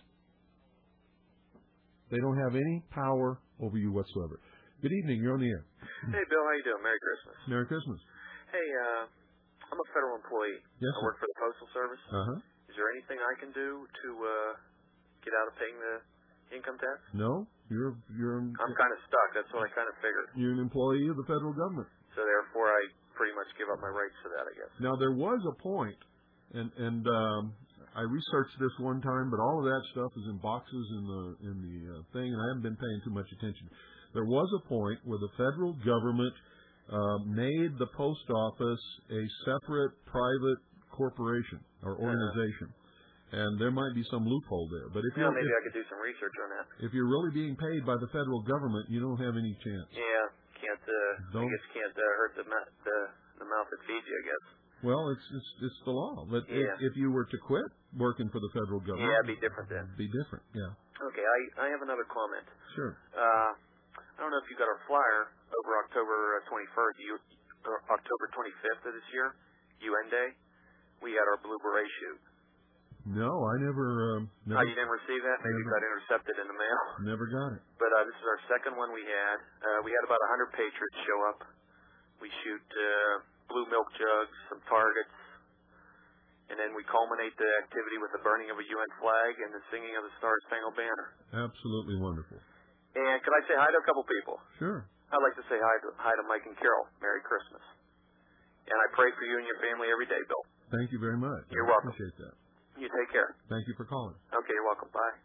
they don't have any power over you whatsoever. Good evening. You're on the air. Hey, Bill. How you doing? Merry Christmas. Merry Christmas. Hey, I'm a federal employee. Yes, I work for the Postal Service. Uh-huh. Is there anything I can do to get out of paying the income tax? No. I'm kind of stuck. That's what I kind of figured. You're an employee of the federal government. So therefore, I pretty much give up my rights to that, I guess. Now, there was a point, and I researched this one time, but all of that stuff is in boxes in the thing, and I haven't been paying too much attention. There was a point where the federal government made the post office a separate private corporation or organization. And there might be some loophole there. But if maybe I could do some research on that. If you're really being paid by the federal government, you don't have any chance. Yeah, can't hurt the mouth that feeds you, I guess. Well, it's the law. But if you were to quit working for the federal government, it'd be different then. Be different, yeah. Okay, I have another comment. Sure. I don't know if you got our flyer over October 21st, October 25th of this year, UN Day. We had our Blue Beret shoot. No, I never. You didn't receive that? Maybe it got intercepted in the mail. Never got it. But this is our second one we had. We had about 100 patriots show up. We shoot blue milk jugs, some targets, and then we culminate the activity with the burning of a UN flag and the singing of the Star-Spangled Banner. Absolutely wonderful. And could I say hi to a couple people? Sure. I'd like to say hi to Mike and Carol. Merry Christmas. And I pray for you and your family every day, Bill. Thank you very much. You're welcome. I appreciate that. You take care. Thank you for calling. Okay, you're welcome. Bye.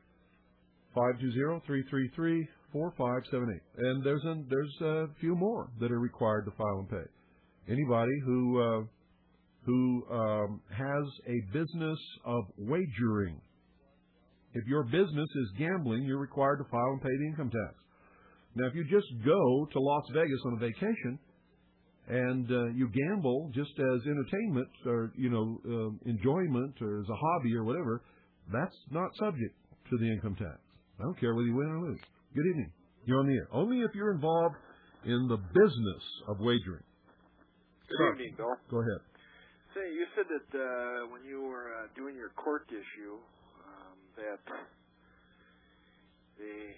520-333-4578. And there's a few more that are required to file and pay. Anybody who has a business of wagering. If your business is gambling, you're required to file and pay the income tax. Now, if you just go to Las Vegas on a vacation and you gamble just as entertainment or, enjoyment or as a hobby or whatever, that's not subject to the income tax. I don't care whether you win or lose. Good evening. You're on the air. Only if you're involved in the business of wagering. Good evening, Bill. Go ahead. Say, you said that when you were doing your court issue, that they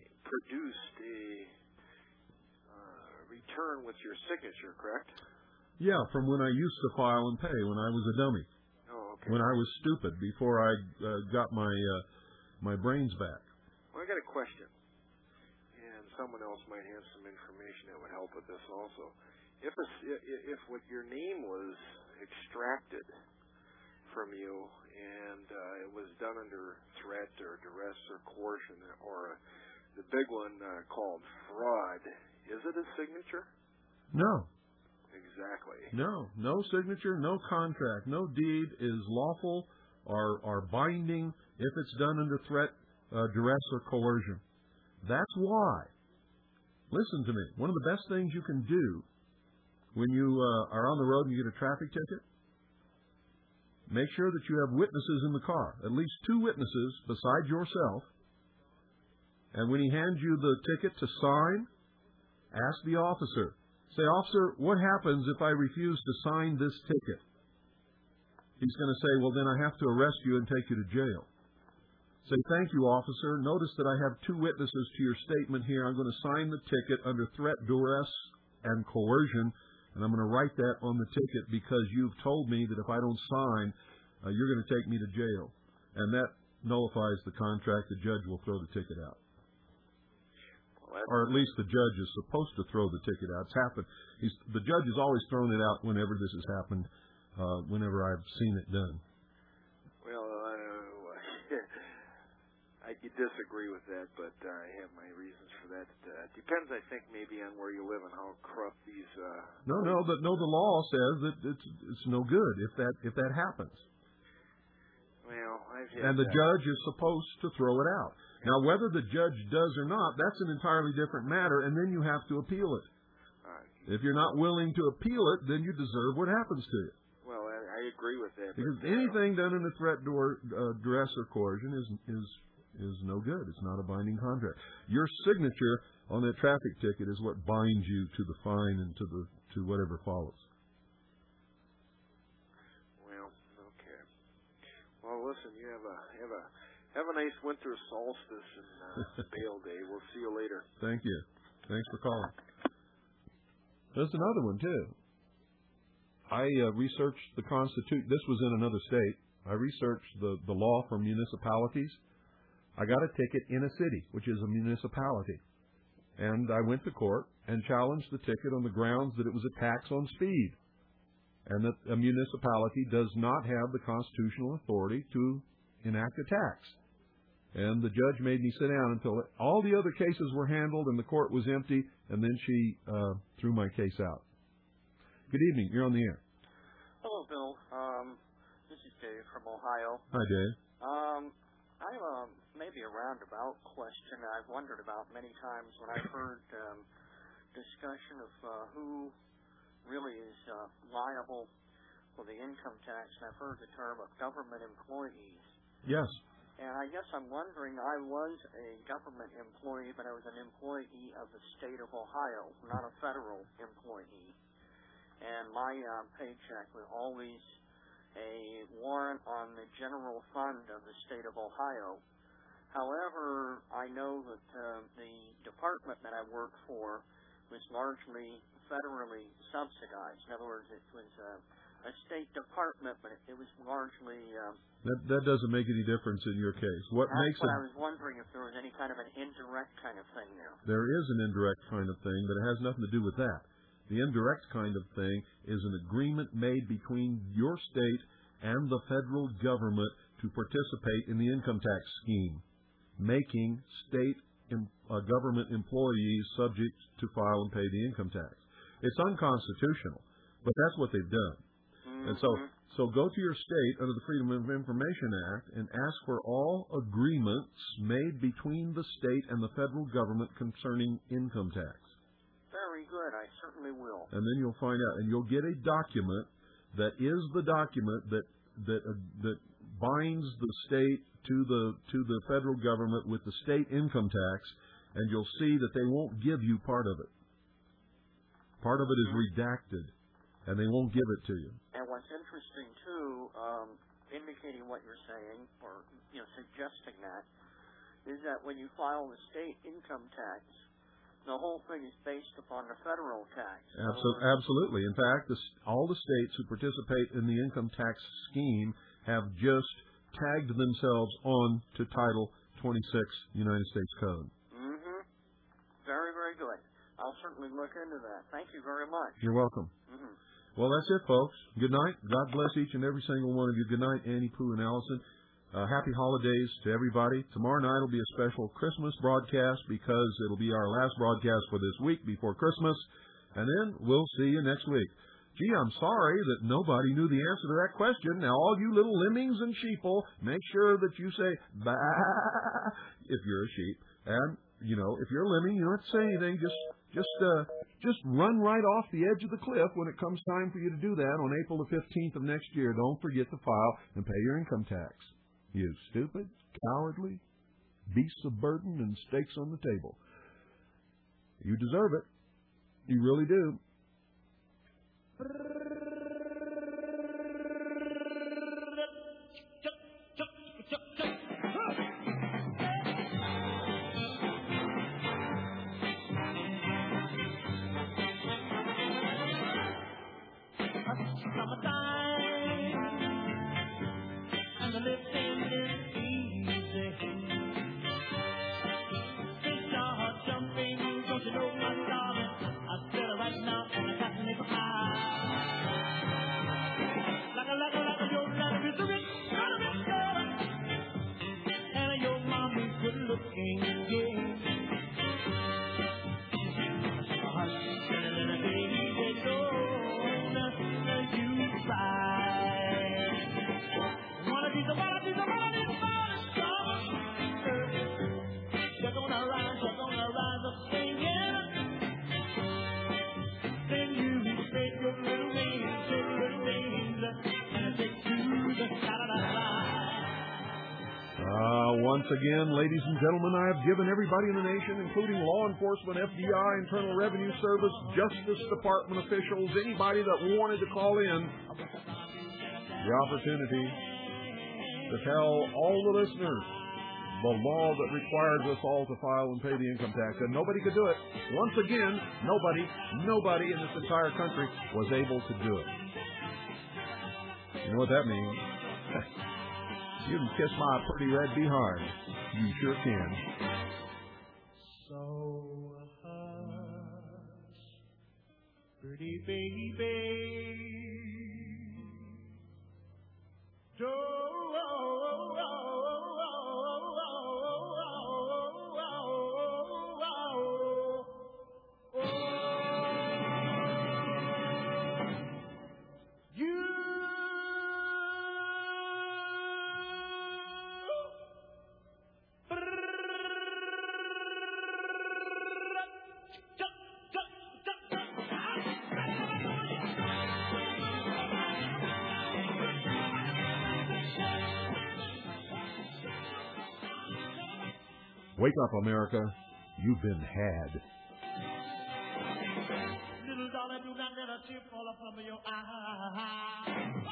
produced a return with your signature, correct? Yeah, from when I used to file and pay, when I was a dummy. Oh, okay. When I was stupid, before I got my brains back. Well, I got a question, and someone else might have some information that would help with this also. If what your name was extracted from you and it was done under threat or duress or coercion, or the big one called fraud, is it a signature? No. Exactly. No signature, no contract, no deed is lawful or binding if it's done under threat, duress, or coercion. That's why. Listen to me. One of the best things you can do when you are on the road and you get a traffic ticket, make sure that you have witnesses in the car, at least 2 witnesses besides yourself. And when he hands you the ticket to sign, ask the officer. Say, officer, what happens if I refuse to sign this ticket? He's going to say, well, then I have to arrest you and take you to jail. Say, thank you, officer. Notice that I have 2 witnesses to your statement here. I'm going to sign the ticket under threat, duress, and coercion, and I'm going to write that on the ticket because you've told me that if I don't sign, you're going to take me to jail. And that nullifies the contract. The judge will throw the ticket out. Or at least the judge is supposed to throw the ticket out. It's happened. The judge has always thrown it out whenever this has happened, whenever I've seen it done. Well, I disagree with that, but I have my reasons for that. Depends, I think, maybe on where you live and how corrupt these. No. The law says that it's no good if that happens. Well, and the judge is supposed to throw it out. Now, whether the judge does or not, that's an entirely different matter, and then you have to appeal it. If you're not willing to appeal it, then you deserve what happens to you. Well, I agree with that. Because anything done in a threat, duress, or coercion is no good. It's not a binding contract. Your signature on that traffic ticket is what binds you to the fine and to whatever follows. Well, okay. Well, listen, you have a nice winter solstice and Bale Day. We'll see you later. Thank you. Thanks for calling. There's another one, too. I researched the Constitution. This was in another state. I researched the law for municipalities. I got a ticket in a city, which is a municipality. And I went to court and challenged the ticket on the grounds that it was a tax on speed and that a municipality does not have the constitutional authority to enact a tax. And the judge made me sit down until all the other cases were handled and the court was empty, and then she threw my case out. Good evening. You're on the air. Hello, Bill. This is Dave from Ohio. Hi, Dave. I have maybe a roundabout question I've wondered about many times when I've heard discussion of who really is liable for the income tax, and I've heard the term of government employees. Yes. And I guess I'm wondering, I was a government employee, but I was an employee of the state of Ohio, not a federal employee. And my paycheck was always a warrant on the general fund of the state of Ohio. However, I know that the department that I worked for was largely federally subsidized. In other words, it was a state department, but it was largely... That doesn't make any difference in your case. I was wondering if there was any kind of an indirect kind of thing there. There is an indirect kind of thing, but it has nothing to do with that. The indirect kind of thing is an agreement made between your state and the federal government to participate in the income tax scheme, making state government employees subject to file and pay the income tax. It's unconstitutional, but that's what they've done. And so go to your state under the Freedom of Information Act and ask for all agreements made between the state and the federal government concerning income tax. Very good. I certainly will. And then you'll find out, and you'll get a document that is the document that binds the state to the federal government with the state income tax, and you'll see that they won't give you part of it. Part of it is redacted, and they won't give it to you. And what's interesting, too, indicating what you're saying, or suggesting that, is that when you file the state income tax, the whole thing is based upon the federal tax. Absolutely. In fact, all the states who participate in the income tax scheme have just tagged themselves on to Title 26 United States Code. Mm-hmm. Very, very good. I'll certainly look into that. Thank you very much. You're welcome. Mm-hmm. Well, that's it, folks. Good night. God bless each and every single one of you. Good night, Annie, Pooh, and Allison. Happy holidays to everybody. Tomorrow night will be a special Christmas broadcast because it'll be our last broadcast for this week before Christmas. And then we'll see you next week. Gee, I'm sorry that nobody knew the answer to that question. Now, all you little lemmings and sheeple, make sure that you say, bah, if you're a sheep. And, you know, if you're a lemming, you don't have to say anything. Just run right off the edge of the cliff when it comes time for you to do that on April the 15th of next year. Don't forget to file and pay your income tax. You stupid, cowardly beasts of burden and stakes on the table. You deserve it. You really do. Once again, ladies and gentlemen, I have given everybody in the nation, including law enforcement, FBI, Internal Revenue Service, Justice Department officials, anybody that wanted to call in, the opportunity to tell all the listeners the law that requires us all to file and pay the income tax, and nobody could do it. Once again, nobody in this entire country was able to do it. You know what that means? You can kiss my pretty red behind. You sure can. So hush, pretty baby, Wake up, America. You've been had. Little darling, do not let a tear fall from your eye.